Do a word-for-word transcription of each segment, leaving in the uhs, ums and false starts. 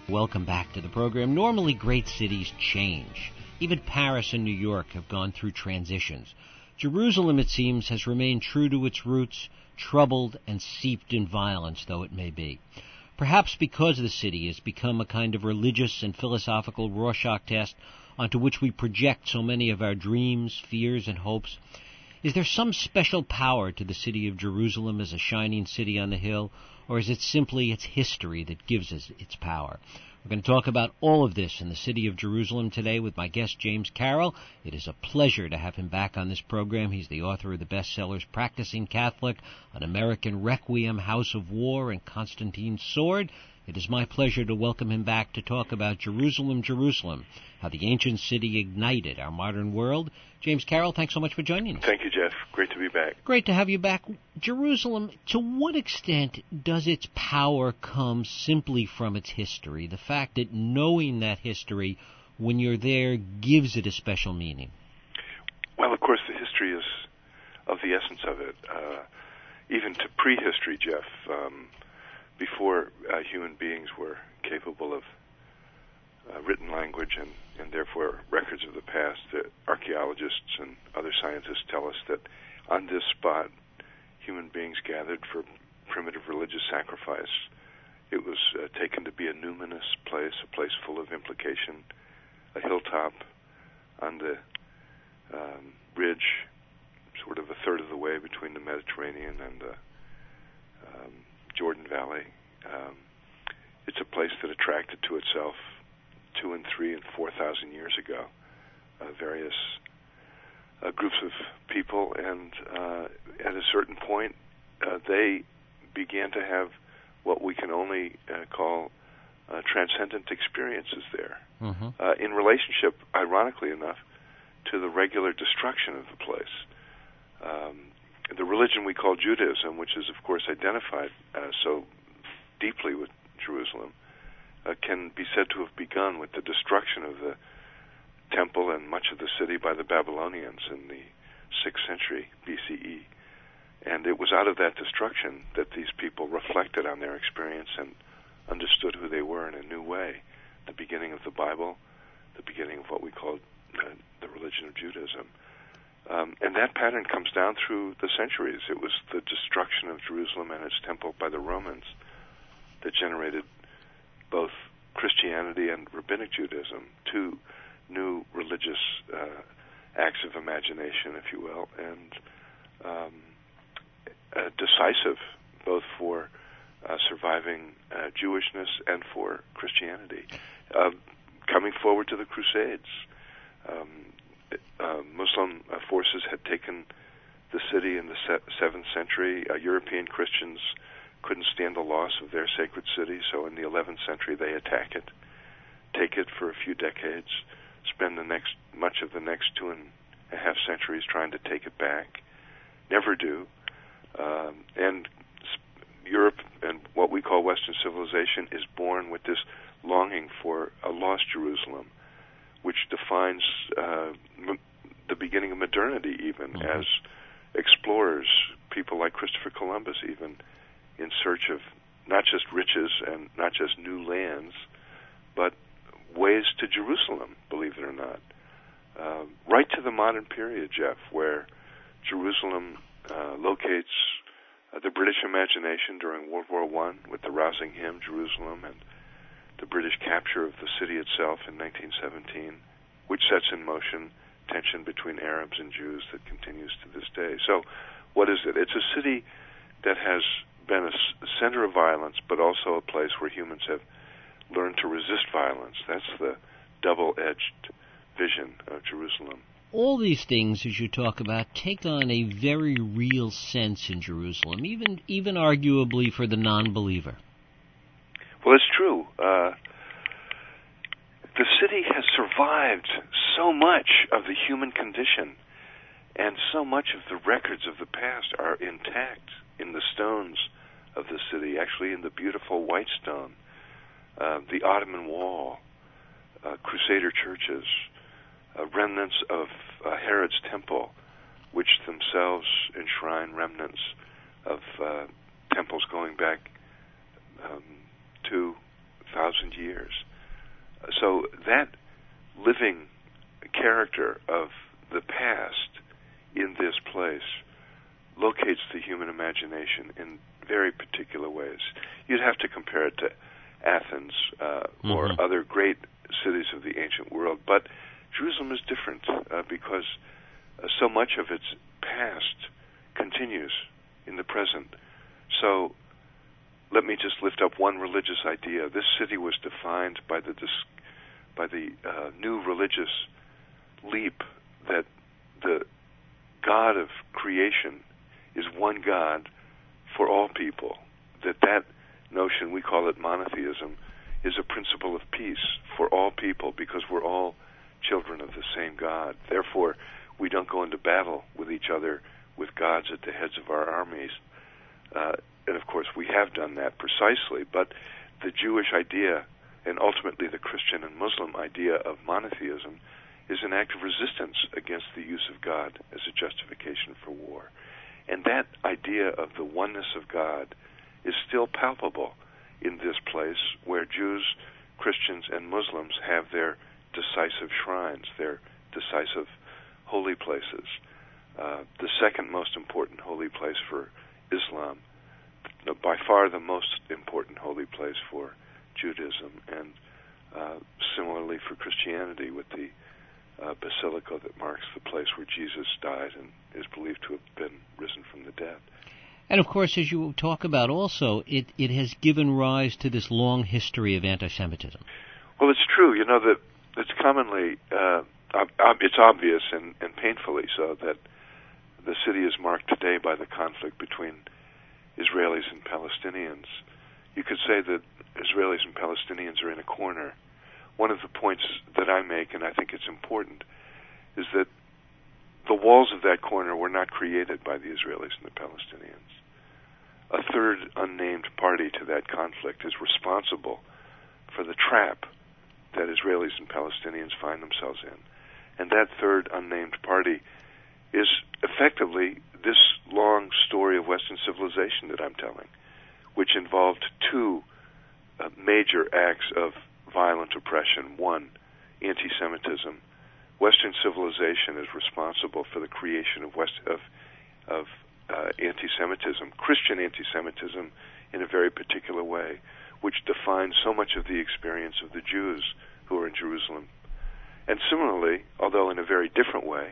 Welcome back to the program. Normally, great cities change. Even Paris and New York have gone through transitions. Jerusalem, it seems, has remained true to its roots, troubled and steeped in violence, though it may be. Perhaps because the city has become a kind of religious and philosophical Rorschach test onto which we project so many of our dreams, fears, and hopes. Is there some special power to the city of Jerusalem as a shining city on the hill, or is it simply its history that gives us its power? We're going to talk about all of this in the city of Jerusalem today with my guest, James Carroll. It is a pleasure to have him back on this program. He's the author of the bestsellers Practicing Catholic, An American Requiem, House of War, and Constantine's Sword. It is my pleasure to welcome him back to talk about Jerusalem, Jerusalem, how the ancient city ignited our modern world. James Carroll, thanks so much for joining us. Thank you, Jeff. Great to be back. Great to have you back. Jerusalem, to what extent does its power come simply from its history? The fact that knowing that history, when you're there, gives it a special meaning? Well, of course, the history is of the essence of it. Uh, even to prehistory, Jeff, um, before uh, human beings were capable of uh, written language and, and therefore records of the past, the archaeologists and other scientists tell us that on this spot, human beings gathered for primitive religious sacrifice. It was uh, taken to be a numinous place, a place full of implication, a hilltop on the um, ridge, sort of a third of the way between the Mediterranean and the um, Jordan Valley. Um, it's a place that attracted to itself two and three and four thousand years ago uh, various uh, groups of people, and uh, at a certain point, uh, they began to have what we can only uh, call uh, transcendent experiences there, mm-hmm. uh, in relationship, ironically enough, to the regular destruction of the place. Um, the religion we call Judaism, which is, of course, identified uh, so deeply with Jerusalem, uh, can be said to have begun with the destruction of the temple and much of the city by the Babylonians in the sixth century B C E. And it was out of that destruction that these people reflected on their experience and understood who they were in a new way. The beginning of the Bible, the beginning of what we call uh, the religion of Judaism. Um, and that pattern comes down through the centuries. It was the destruction of Jerusalem and its temple by the Romans that generated both Christianity and Rabbinic Judaism, two new religious uh, acts of imagination, if you will, and um, uh, decisive both for uh, surviving uh, Jewishness and for Christianity. Uh, coming forward to the Crusades, um, uh, Muslim uh, forces had taken the city in the se- seventh century. Uh, European Christians couldn't stand the loss of their sacred city, so in the eleventh century they attack it, take it for a few decades, spend the next much of the next two and a half centuries trying to take it back, never do, um, and Europe and what we call Western civilization is born with this longing for a lost Jerusalem, which defines uh, m- the beginning of modernity even, mm-hmm. as explorers, people like Christopher Columbus even, in search of not just riches and not just new lands, but ways to Jerusalem, believe it or not. Uh, right to the modern period, Jeff, where Jerusalem uh, locates uh, the British imagination during World War One with the rousing hymn, Jerusalem, and the British capture of the city itself in nineteen seventeen, which sets in motion tension between Arabs and Jews that continues to this day. So what is it? It's a city that has been a center of violence, but also a place where humans have learned to resist violence. That's the double-edged vision of Jerusalem. All these things, as you talk about, take on a very real sense in Jerusalem, even even arguably for the non-believer. Well, it's true. Uh, the city has survived so much of the human condition, and so much of the records of the past are intact in the stones of the city, actually in the beautiful white stone, uh, the Ottoman wall, uh, Crusader churches, uh, remnants of uh, Herod's temple, which themselves enshrine remnants of uh, temples going back um, two thousand years. So that living character of the past in this place locates the human imagination in very particular ways. You'd have to compare it to Athens uh, mm-hmm. or other great cities of the ancient world, but Jerusalem is different uh, because uh, so much of its past continues in the present. So let me just lift up one religious idea. This city was defined by the dis- by the uh, new religious leap that the God of creation is one God for all people, that that notion, we call it monotheism, is a principle of peace for all people because we're all children of the same God. Therefore, we don't go into battle with each other with gods at the heads of our armies. Uh, and of course, we have done that precisely, but the Jewish idea and ultimately the Christian and Muslim idea of monotheism is an act of resistance against the use of God as a justification for war. And that idea of the oneness of God is still palpable in this place where Jews, Christians, and Muslims have their decisive shrines, their decisive holy places. Uh, the second most important holy place for Islam, by far the most important holy place for Judaism, and uh, similarly for Christianity with the uh, basilica that marks the place where Jesus died and is believed to have been risen from the dead. And of course, as you talk about also, it, it has given rise to this long history of anti-Semitism. Well, it's true. You know, that it's commonly, uh, ob- ob- it's obvious and, and painfully so that the city is marked today by the conflict between Israelis and Palestinians. You could say that Israelis and Palestinians are in a corner. One of the points that I make, and I think it's important, is that the walls of that corner were not created by the Israelis and the Palestinians. A third unnamed party to that conflict is responsible for the trap that Israelis and Palestinians find themselves in. And that third unnamed party is effectively this long story of Western civilization that I'm telling, which involved two uh, major acts of violent oppression. One, anti-Semitism. Western civilization is responsible for the creation of West of of uh, anti-Semitism, Christian anti-Semitism, in a very particular way, which defines so much of the experience of the Jews who are in Jerusalem. And similarly, although in a very different way,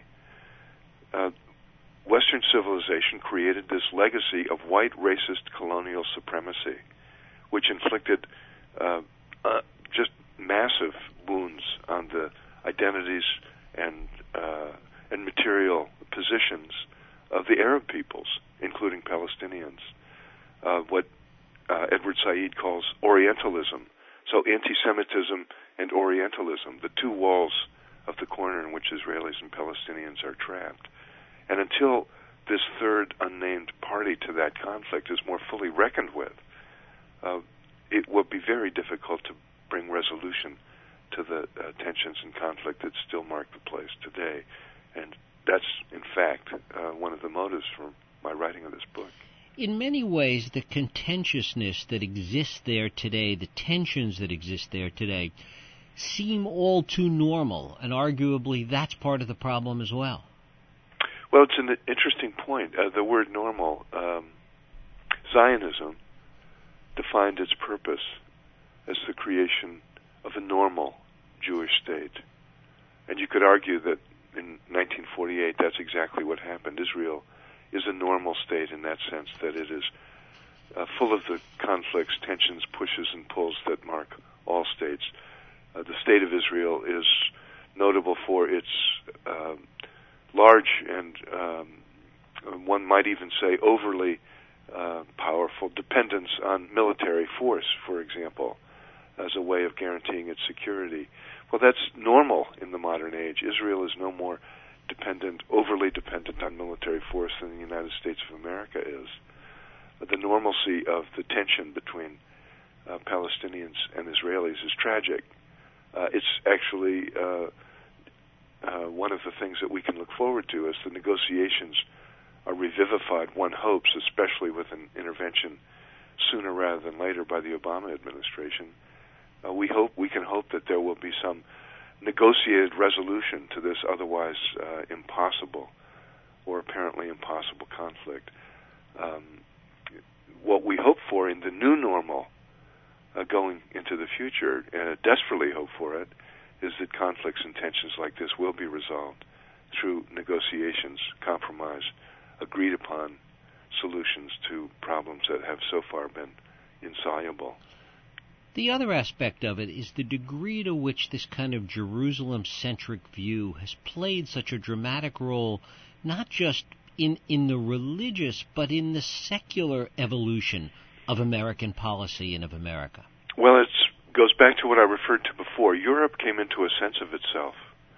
uh, Western civilization created this legacy of white racist colonial supremacy, which inflicted uh, uh, just massive wounds on the identities and uh, and material positions of the Arab peoples, including Palestinians. Uh, what uh, Edward Said calls Orientalism. So anti-Semitism and Orientalism, the two walls of the corner in which Israelis and Palestinians are trapped. And until this third unnamed party to that conflict is more fully reckoned with, uh, it will be very difficult to bring resolution to the uh, tensions and conflict that still mark the place today. And that's, in fact, uh, one of the motives for my writing of this book. In many ways, the contentiousness that exists there today, the tensions that exist there today, seem all too normal, and arguably that's part of the problem as well. Well, it's an interesting point. Uh, the word normal, um, Zionism defined its purpose as the creation of a normal Jewish state. And you could argue that in nineteen forty-eight, that's exactly what happened. Israel is a normal state in that sense, that it is uh, full of the conflicts, tensions, pushes, and pulls that mark all states. Uh, the state of Israel is notable for its uh, large and, um, one might even say, overly uh, powerful dependence on military force, for example, as a way of guaranteeing its security. Well, that's normal in the modern age. Israel is no more dependent, overly dependent on military force than the United States of America is. Uh, the normalcy of the tension between uh, Palestinians and Israelis is tragic. Uh, it's actually uh, uh, one of the things that we can look forward to as the negotiations are revivified. One hopes, especially with an intervention sooner rather than later by the Obama administration, uh, we hope we can hope that there will be some negotiated resolution to this otherwise uh, impossible or apparently impossible conflict. Um, what we hope for in the new normal uh, going into the future, and desperately hope for it, is that conflicts and tensions like this will be resolved through negotiations, compromise, agreed upon solutions to problems that have so far been insoluble. The other aspect of it is the degree to which this kind of Jerusalem-centric view has played such a dramatic role, not just in, in the religious, but in the secular evolution of American policy and of America. Well, it goes back to what I referred to before. Europe came into a sense of itself,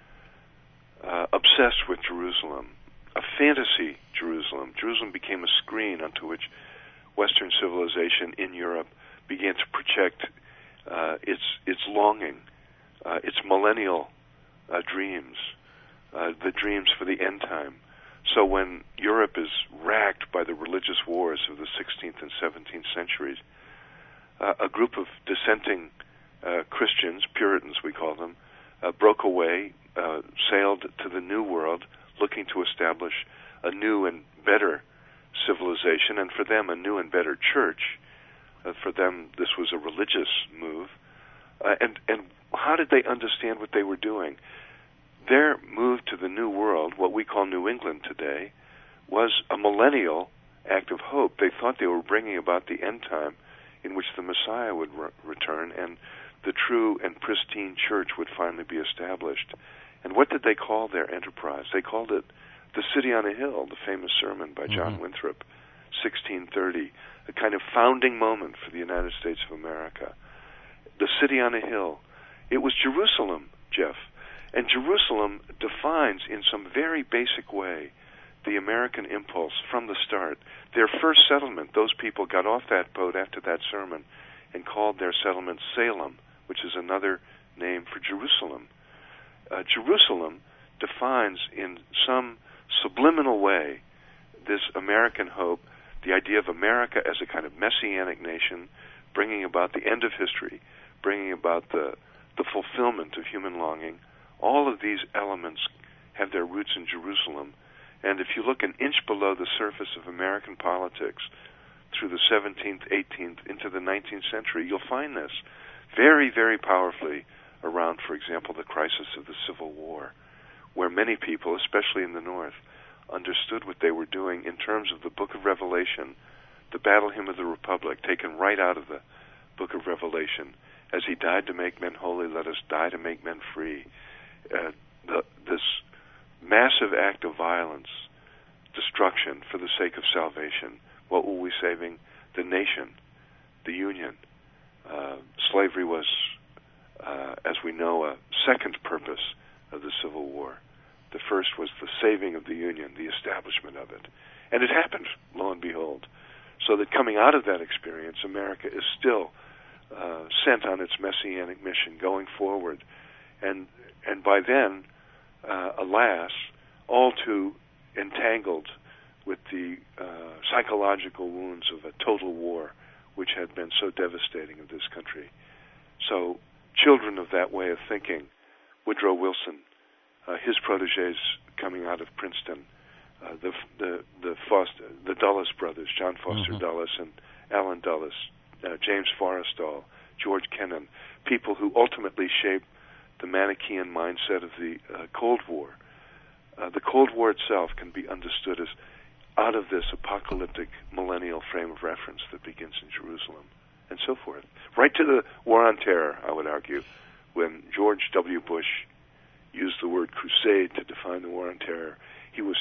uh, obsessed with Jerusalem, a fantasy Jerusalem. Jerusalem became a screen onto which Western civilization in Europe began to project uh, its its longing, uh, its millennial uh, dreams, uh, the dreams for the end time. So when Europe is racked by the religious wars of the sixteenth and seventeenth centuries, uh, a group of dissenting uh, Christians, Puritans we call them, uh, broke away, uh, sailed to the New World, looking to establish a new and better civilization, and for them a new and better church. Uh, for them, this was a religious move. Uh, and, and how did they understand what they were doing? Their move to the New World, what we call New England today, was a millennial act of hope. They thought they were bringing about the end time in which the Messiah would re- return and the true and pristine church would finally be established. And what did they call their enterprise? They called it the City on a Hill, the famous sermon by John mm-hmm. Winthrop, sixteen thirty, a kind of founding moment for the United States of America. The City on a Hill. It was Jerusalem, Jeff. And Jerusalem defines in some very basic way the American impulse from the start. Their first settlement, those people got off that boat after that sermon and called their settlement Salem, which is another name for Jerusalem. Uh, Jerusalem defines in some subliminal way this American hope, the idea of America as a kind of messianic nation, bringing about the end of history, bringing about the, the fulfillment of human longing. All of these elements have their roots in Jerusalem. And if you look an inch below the surface of American politics through the seventeenth, eighteenth, into the nineteenth century, you'll find this very, very powerfully around, for example, the crisis of the Civil War, where many people, especially in the North, understood what they were doing in terms of the Book of Revelation, the Battle Hymn of the Republic, taken right out of the Book of Revelation. As he died to make men holy, let us die to make men free. Uh, the, this massive act of violence, destruction for the sake of salvation. What were we saving? The nation, the Union. Uh, slavery was, uh, as we know, a second purpose of the Civil War. The first was the saving of the Union, the establishment of it. And it happened, lo and behold. So that coming out of that experience, America is still uh, sent on its messianic mission going forward. And and by then, uh, alas, all too entangled with the uh, psychological wounds of a total war which had been so devastating of this country. So children of that way of thinking, Woodrow Wilson, uh, his protégés coming out of Princeton, uh, the the the Foster, the Dulles brothers, John Foster mm-hmm. Dulles and Allen Dulles, uh, James Forrestal, George Kennan, people who ultimately shaped the Manichaean mindset of the uh, Cold War. Uh, the Cold War itself can be understood as out of this apocalyptic millennial frame of reference that begins in Jerusalem, and so forth. Right to the War on Terror, I would argue, when George W. Bush used the word crusade to define the War on Terror, he was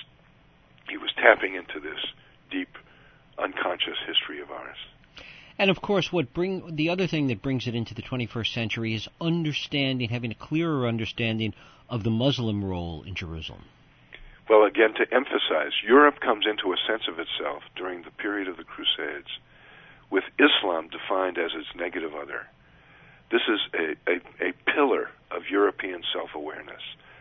he was tapping into this deep, unconscious history of ours. And of course, what bring the other thing that brings it into the twenty-first century is understanding, having a clearer understanding of the Muslim role in Jerusalem. Well, again, to emphasize, Europe comes into a sense of itself during the period of the Crusades, with Islam defined as its negative other. This is a, a, a pillar of European self-awareness.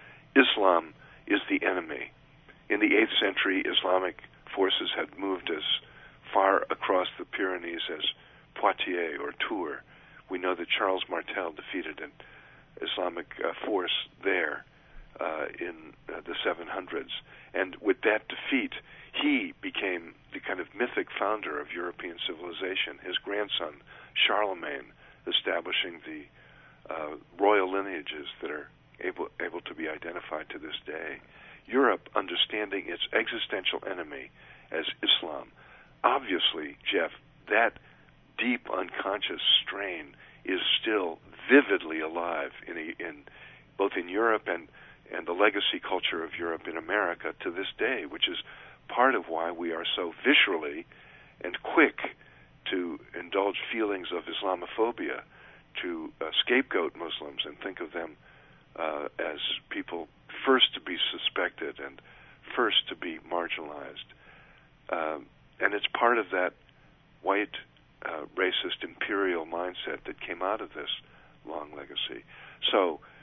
Islam is the enemy. In the eighth century, Islamic forces had moved as far across the Pyrenees as Poitiers or Tours, We know that Charles Martel defeated an Islamic uh, force there uh, in uh, the seven hundreds. And with that defeat, he became the kind of mythic founder of European civilization. His grandson, Charlemagne, establishing the uh, royal lineages that are able, able to be identified to this day. Europe understanding its existential enemy as Islam. Obviously, Jeff, that deep unconscious strain is still vividly alive in, a, in both in Europe and, and the legacy culture of Europe in America to this day, which is part of why we are so viscerally and quick to indulge feelings of Islamophobia, to uh, scapegoat Muslims and think of them uh, as people first to be suspected and first to be marginalized. Um, and it's part of that white, uh, racist, imperial mindset that came out of this long legacy. So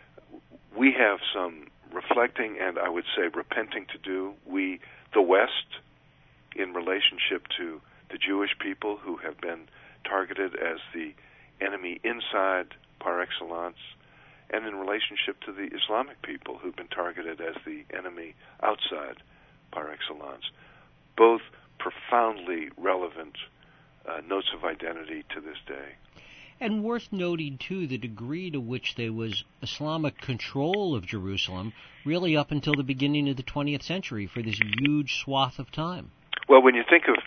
we have some reflecting and, I would say, repenting to do. We, the West, in relationship to the Jewish people who have been targeted as the enemy inside par excellence, and in relationship to the Islamic people who've been targeted as the enemy outside par excellence. Both profoundly relevant uh, notes of identity to this day. And worth noting, too, the degree to which there was Islamic control of Jerusalem really up until the beginning of the twentieth century for this huge swath of time. Well, when you think of,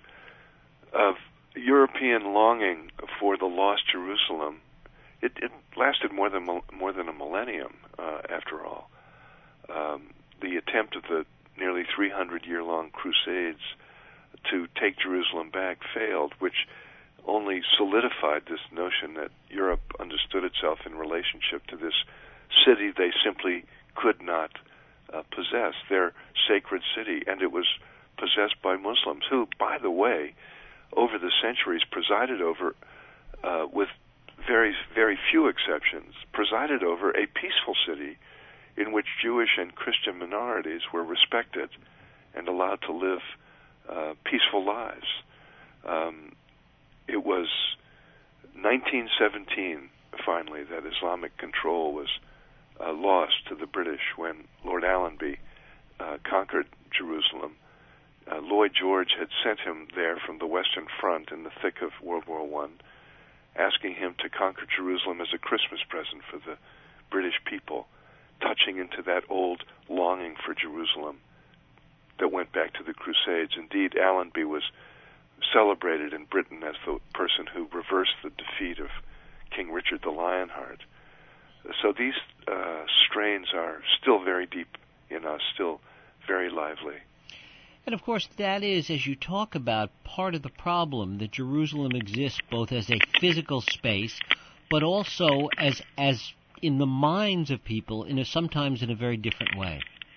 of European longing for the lost Jerusalem, it, it lasted more than more than a millennium, uh, after all. Um, the attempt of the nearly three hundred year long Crusades to take Jerusalem back failed, which only solidified this notion that Europe understood itself in relationship to this city they simply could not uh, possess, their sacred city, and it was possessed by Muslims who, by the way, over the centuries presided over, uh, with very, very few exceptions, presided over a peaceful city in which Jewish and Christian minorities were respected and allowed to live uh, peaceful lives. Um, It was nineteen seventeen, finally, that Islamic control was uh, lost to the British when Lord Allenby uh, conquered Jerusalem. Uh, Lloyd George had sent him there from the Western Front in the thick of World War One, asking him to conquer Jerusalem as a Christmas present for the British people, touching into that old longing for Jerusalem that went back to the Crusades. Indeed, Allenby was celebrated in Britain as the person who reversed the defeat of King Richard the Lionheart. So these uh, strains are still very deep in us, still very lively. And of course, that is, as you talk about, part of the problem that Jerusalem exists both as a physical space, but also as as in the minds of people, in a, sometimes in a very different way.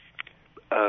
Uh,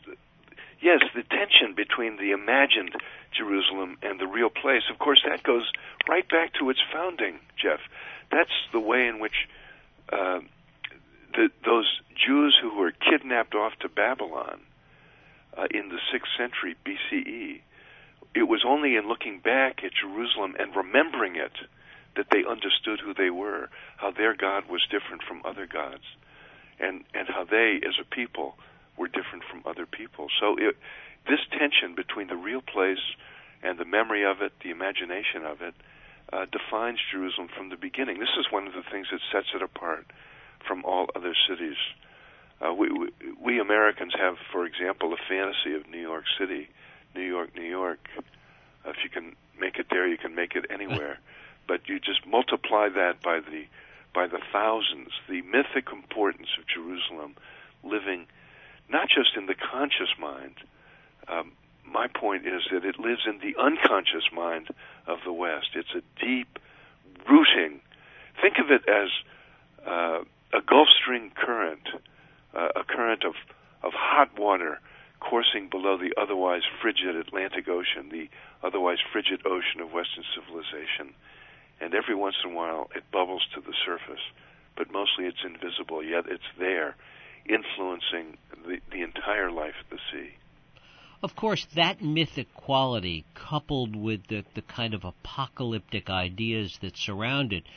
yes, the tension between the imagined Jerusalem and the real place, of course, that goes right back to its founding, Jeff. That's the way in which uh, the, those Jews who were kidnapped off to Babylon uh, in the sixth century B C E, it was only in looking back at Jerusalem and remembering it that they understood who they were, how their God was different from other gods, and, and how they, as a people, were different from other people. So it, this tension between the real place and the memory of it, the imagination of it, uh, defines Jerusalem from the beginning. This is one of the things that sets it apart from all other cities. Uh, we, we, we Americans have, for example, a fantasy of New York City, New York, New York. Uh, if you can make it there, you can make it anywhere. But you just multiply that by the by the thousands, the mythic importance of Jerusalem living not just in the conscious mind. Um, my point is that it lives in the unconscious mind of the West. It's a deep rooting. Think of it as uh, a Gulf Stream current, uh, a current of, of hot water coursing below the otherwise frigid Atlantic Ocean, the otherwise frigid ocean of Western civilization. And every once in a while it bubbles to the surface, but mostly it's invisible, yet it's there, influencing the, the entire life of the sea. Of course, that mythic quality, coupled with the, the kind of apocalyptic ideas that surround it,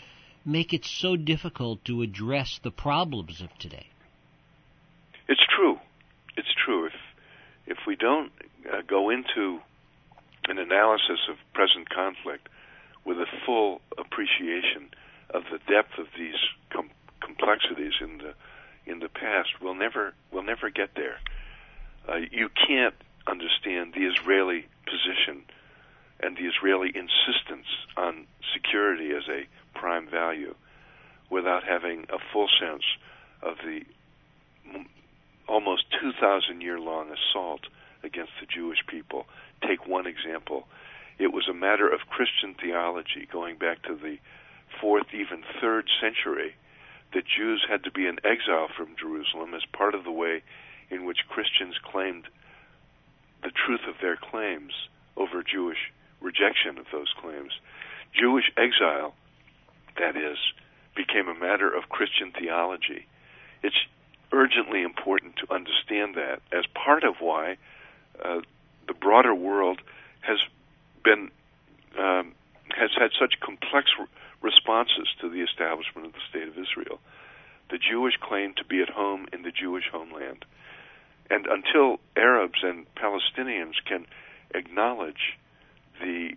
make it so difficult to address the problems of today? It's true. It's true. If if we don't uh, go into an analysis of present conflict with a full appreciation of the depth of these com- complexities in the in the past, we'll never we'll never get there. Uh, you can't understand the Israeli position and the Israeli insistence on security as a prime value without having a full sense of the m- almost two thousand year long assault against the Jewish people. Take one example. It was a matter of Christian theology going back to the fourth, even third century, that Jews had to be in exile from Jerusalem as part of the way in which Christians claimed the truth of their claims over Jewish rejection of those claims. Jewish exile, that is, became a matter of Christian theology. It's urgently important to understand that as part of why uh, the broader world has been um, has had such complex re- responses to the establishment of the State of Israel. The Jewish claim to be at home in the Jewish homeland. And until Arabs and Palestinians can acknowledge the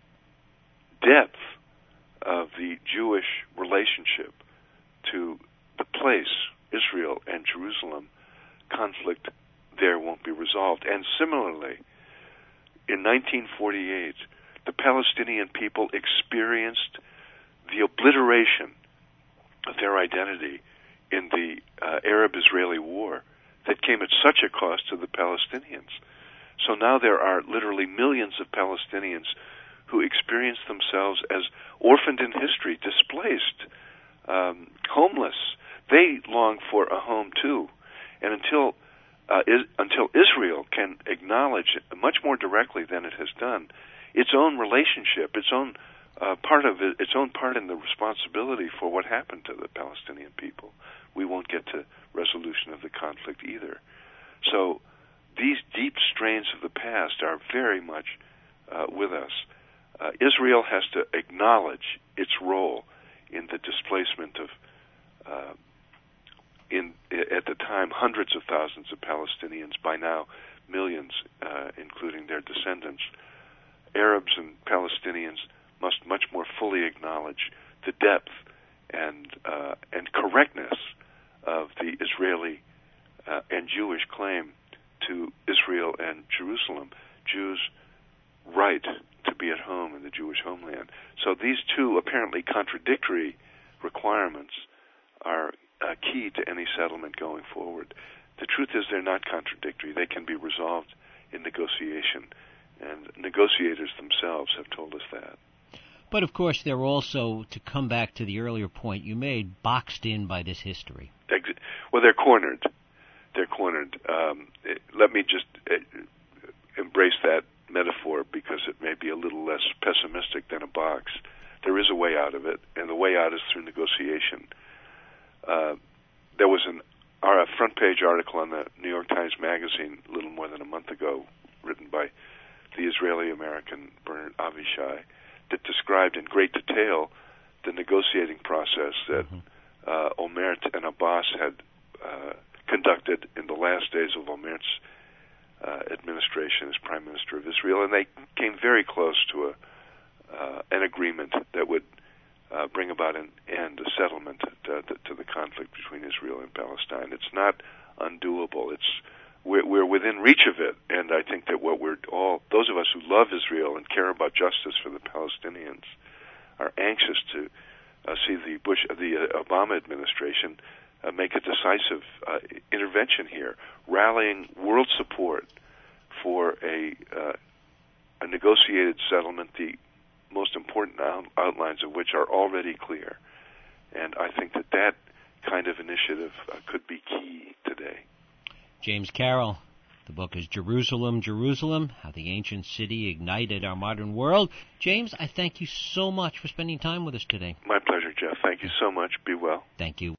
depth of the Jewish relationship to the place, Israel and Jerusalem, conflict there won't be resolved. And similarly, in nineteen forty-eight, the Palestinian people experienced the obliteration of their identity in the uh, Arab-Israeli war that came at such a cost to the Palestinians. So now there are literally millions of Palestinians who experience themselves as orphaned in history, displaced, um, homeless. They long for a home too. And until uh, is, until Israel can acknowledge much more directly than it has done its own relationship, its own uh, part of it, its own part in the responsibility for what happened to the Palestinian people, we won't get to resolution of the conflict either. So these deep strains of the past are very much uh, with us. Uh, Israel has to acknowledge its role in the displacement of, uh, in at the time, hundreds of thousands of Palestinians, by now millions, uh, including their descendants. Arabs and Palestinians must much more fully acknowledge the depth and uh, and correctness of the Israeli uh, and Jewish claim to Israel and Jerusalem, Jews' right to be at home in the Jewish homeland. So these two apparently contradictory requirements are uh, key to any settlement going forward. The truth is they're not contradictory. They can be resolved in negotiation, and negotiators themselves have told us that. But, of course, they're also, to come back to the earlier point you made, boxed in by this history. Well, they're cornered. They're cornered. Um, it, let me just uh, embrace that metaphor because it may be a little less pessimistic than a box. There is a way out of it, and the way out is through negotiation. Uh, there was an, our, a front-page article on the New York Times Magazine a little more than a month ago, written by the Israeli-American Bernard Avishai, that described in great detail the negotiating process that mm-hmm. uh, Olmert and Abbas had uh, conducted in the last days of Olmert's uh, administration as Prime Minister of Israel, and they came very close to a uh, an agreement that would uh, bring about an end, a settlement to, to the conflict between Israel and Palestine. It's not undoable. It's We're, we're within reach of it, and I think that what we're all, those of us who love Israel and care about justice for the Palestinians, are anxious to uh, see the Bush, the uh, Obama administration uh, make a decisive uh, intervention here, rallying world support for a uh, a negotiated settlement, the most important out- outlines of which are already clear, and I think that that kind of initiative uh, could be key today. James Carroll. The book is Jerusalem, Jerusalem, How the Ancient City Ignited Our Modern World. James, I thank you so much for spending time with us today. My pleasure, Jeff. Thank you so much. Be well. Thank you.